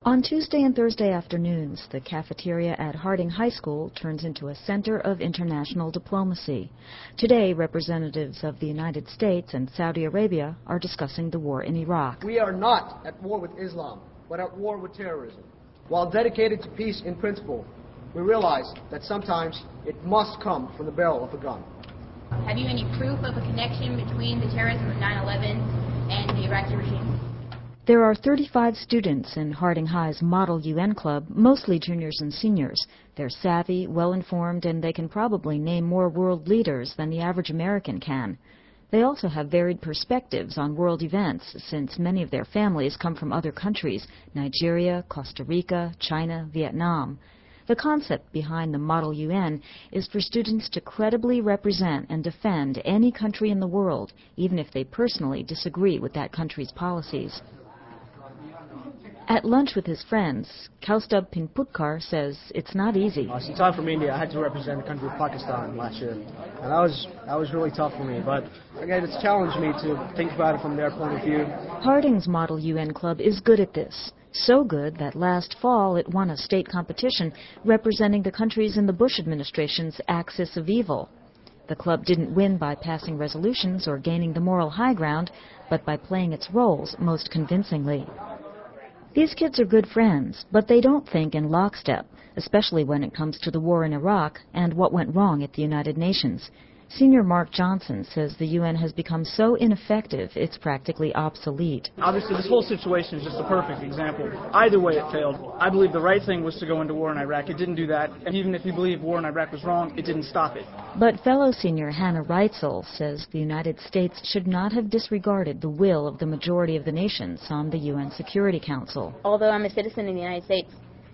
On Tuesday and Thursday afternoons, the cafeteria at Harding High School turns into a center of international diplomacy. Today, representatives of the United States and Saudi Arabia are discussing the war in Iraq. We are not at war with Islam, but at war with terrorism. While dedicated to peace in principle, we realize that sometimes it must come from the barrel of a gun. Have you any proof of a connection between the terrorism of 9/11 and the Iraqi regime? There are 35 students in Harding High's Model UN Club, mostly juniors and seniors. They're savvy, well-informed, and they can probably name more world leaders than the average American can. They also have varied perspectives on world events, since many of their families come from other countries: Nigeria, Costa Rica, China, Vietnam. The concept behind the Model UN is for students to credibly represent and defend any country in the world, even if they personally disagree with that country's policies. At lunch with his friends, Kaustubh Pinputkar says it's not easy. Since I'm from India, I had to represent the country of Pakistan last year, and that was really tough for me. But again, it's challenged me to think about it from their point of view. Harding's Model UN Club is good at this. So good that last fall it won a state competition representing the countries in the Bush administration's axis of evil. The club didn't win by passing resolutions or gaining the moral high ground, but by playing its roles most convincingly. These kids are good friends, but they don't think in lockstep, especially when it comes to the war in Iraq and what went wrong at the United Nations. Senior Mark Johnson says the UN has become so ineffective it's practically obsolete. Obviously, this whole situation is just a perfect example. Either way it failed. I believe the right thing was to go into war in Iraq. It didn't do that. And even if you believe war in Iraq was wrong, it didn't stop it. But fellow senior Hannah Reitzel says the United States should not have disregarded the will of the majority of the nations on the UN Security Council. Although I'm a citizen of the United States,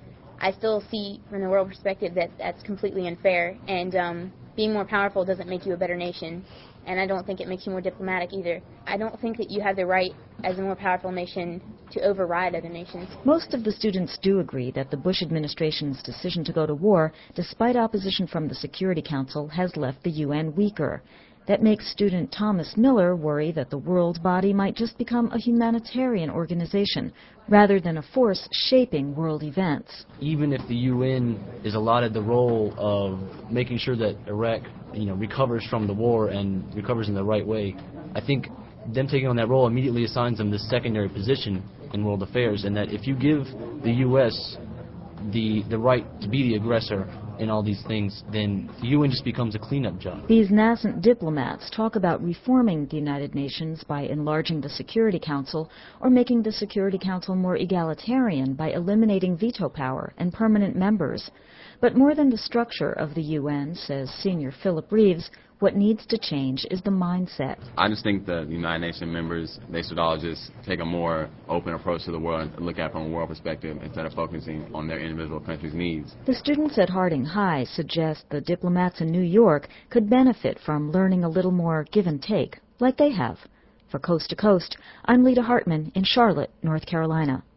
I still see from the world perspective that that's completely unfair. And being more powerful doesn't make you a better nation, and I don't think it makes you more diplomatic either. I don't think that you have the right, as a more powerful nation, to override other nations. Most of the students do agree that the Bush administration's decision to go to war, despite opposition from the Security Council, has left the UN weaker. That makes student Thomas Miller worry that the world body might just become a humanitarian organization rather than a force shaping world events. Even if the UN is allotted the role of making sure that Iraq, recovers from the war and recovers in the right way, I think them taking on that role immediately assigns them this secondary position in world affairs, and that if you give the U.S. the right to be the aggressor in all these things, then the UN just becomes a cleanup job. These nascent diplomats talk about reforming the United Nations by enlarging the Security Council or making the Security Council more egalitarian by eliminating veto power and permanent members. But more than the structure of the UN, says senior Philip Reeves, what needs to change is the mindset. I just think the United Nations members, they should all just take a more open approach to the world and look at it from a world perspective instead of focusing on their individual country's needs. The students at Harding High suggest the diplomats in New York could benefit from learning a little more give and take, like they have. For Coast to Coast, I'm Lita Hartman in Charlotte, North Carolina.